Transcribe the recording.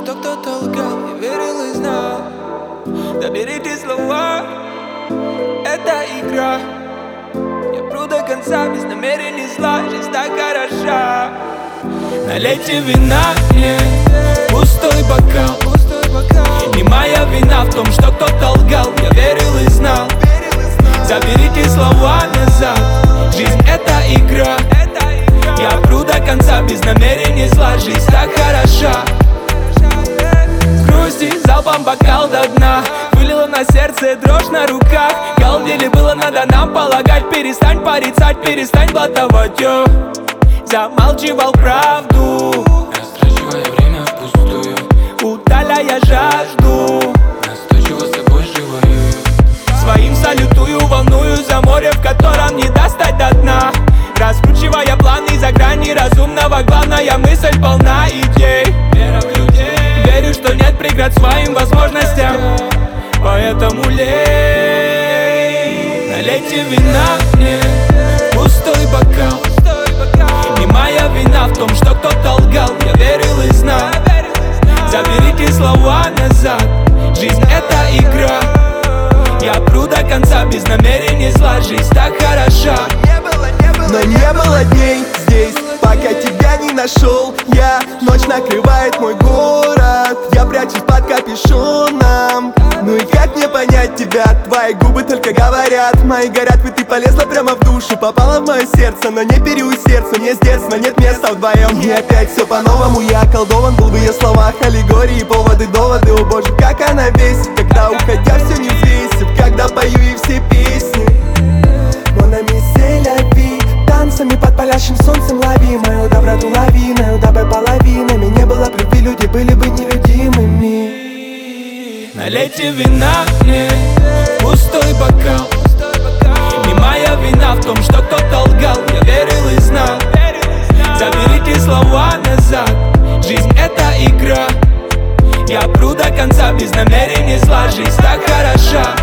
что кто-то лгал, я верил и знал. Доберите слова, это игра. Я пру до конца без намерений зла, жизнь так хороша. Налейте вина мне, пустой бокал. Не моя вина в том, что кто-то лгал, я верил и знал. Заберите слова назад, жизнь это игра. Я пру до конца без намерений зла, жизнь так хороша. Грусти залпом бокал до дна, вылила на сердце дрожь на руках. Галдели было надо нам полагать, перестань порицать, перестань блатовать, йо. Замалчивал правду, растрачивая время впустую, утоляя жажду. настойчиво с тобой живую. Своим салютую, волную за море, в котором не достать до дна. Раскручивая планы за грани разумного, главная мысль полна идей. Вера в людей, верю, что нет преград своим возможностям. Поэтому лей, налейте вина мне, пустой бокал. Не моя вина в том, что кто-то лгал, я верил и знал. Заберите слова назад, жизнь это игра. Я пру до конца без намерений зла, жизнь так хороша. Но не было дней здесь, пока тебя не нашел я. Ночь накрывает мой город, я прячусь под капюшоном. Ну и как мне понять тебя? Твои губы только говорят, мои горят, ведь ты полезла прямо в душу. Попала в мое сердце, но не переусердствуй, мне с детства нет места вдвоем. И опять все по-новому, я околдован был в ее словах. Аллегории, поводы, доводы, о боже, как она бесит. Когда уходя все не взвесит, когда пою и все песни. Mon ami, c'est la vie. Танцами под палящим солнцем лови мою доброту, лови мою добой половинами. Не было б любви, люди были бы нелюдимыми. Налейте вина мне, пустой бокал. Не моя вина в том, что кто-то лгал, я верил и знал. Заберите слова назад, жизнь это игра. Я пру до конца без намерений зла, жизнь так хороша.